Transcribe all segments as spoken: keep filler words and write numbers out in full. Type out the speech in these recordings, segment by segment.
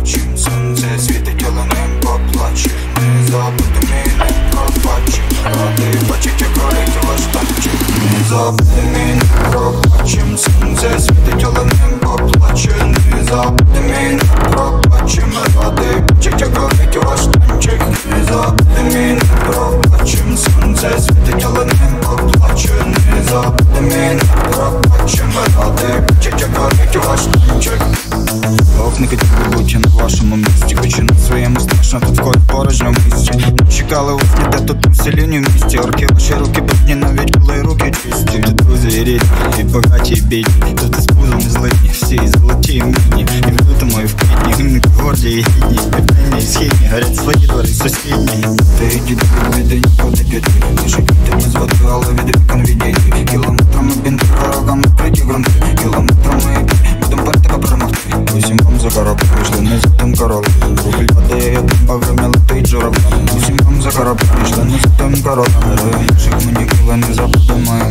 поплачем. Сонце світить, але не поплаче. Не забудь мене, пробачим. Радий бачить, як горить ваш танчик. Не забудь мене, пробачим. Сонце світить, але не поплаче. Не забудь мене, пробачим. Радий бачить, як горить ваш танчик. Не забудь мене, пробачим. Сонце світить, але не поплаче. Не забудь мене, пробачим. Радий бачить, як горить ваш танчик. Ох, не хотів би бути на вашому місці, хочу на своєму страшно, тут в колі порожньому місці. Не чекали вас ніде, тут у селіні в місті. Орки ваші руки брудні, навіть коли руки чисті. Тут друзі і рідні, і багаті, і бідні. Тут із пузом і злидні, всі і золоті, і мідні. І в лютому, і в квітні, гімники горді і гідні. Південні і східні, горять свої двори сусідні. Ти йди до біди, нікуди піти. Не шукайте мене звати, але від вікон відійти. Кілометрами бінти, ворогами вкриті грунти. Кілометрами будем перед тебе перемогти. Усім вам за кораб, прийшли не за тим королем. Рухаль падає, як баграми летить журавлем. Усім вам за кораб, прийшли не за тим королем. Героїв наших ми ніколи не забудемо.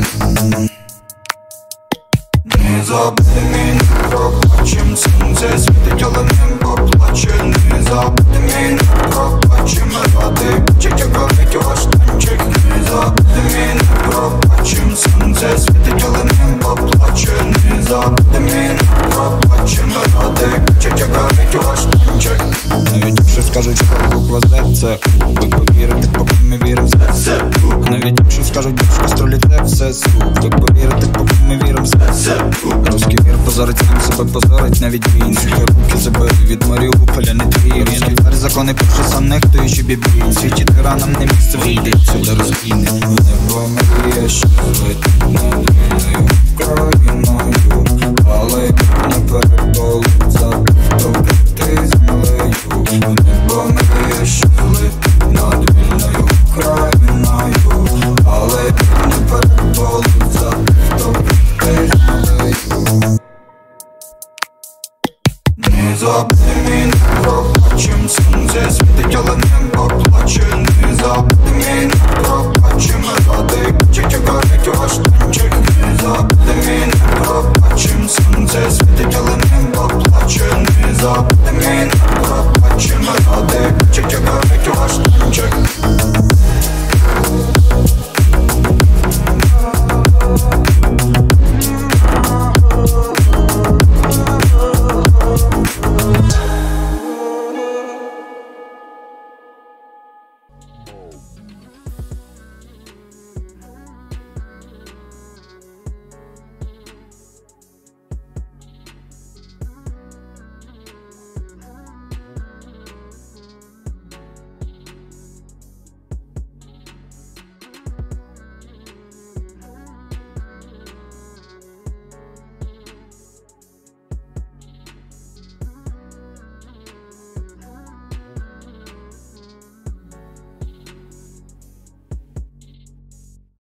Не забудь мене, пробачим. Сонце світить, але не поплаче. Не забудь мене, пробачим. Радий бачить, як горить ваш танчик. Не забудь мене, пробачим. Сонце світить, але не поплаче. Не забудь мене, пробачим. Радий бачить, як горить ваш танчик. Навіть якщо скажуть, що буква З це У, ви повірите, поки ми віримо в це. Навіть якщо скажуть, що стролі це все звук, ви повірите, поки ми віримо в це. Русський мір позорить, сам себе позорить, навіть він. Світи руки забери від Маріуполя, не твій. Різні двері закони, пише сам нехтуючи біблії. Світі тиранам не місце, вийде сюди розбійне. Небо мріє, що звить над вільною країною, але не переболить завдовго ти землею. Небо мріє, що звить над вільною країною, але не переболить завдовго ти землею. Не забудь мене, пробачим. Сонце світить, але не поплаче. Не забудь мене, пробачим. Радий бачить, як горить ваш танчик. Не забудь мене, пробачим. Сонце світить, але не поплаче. Не забудь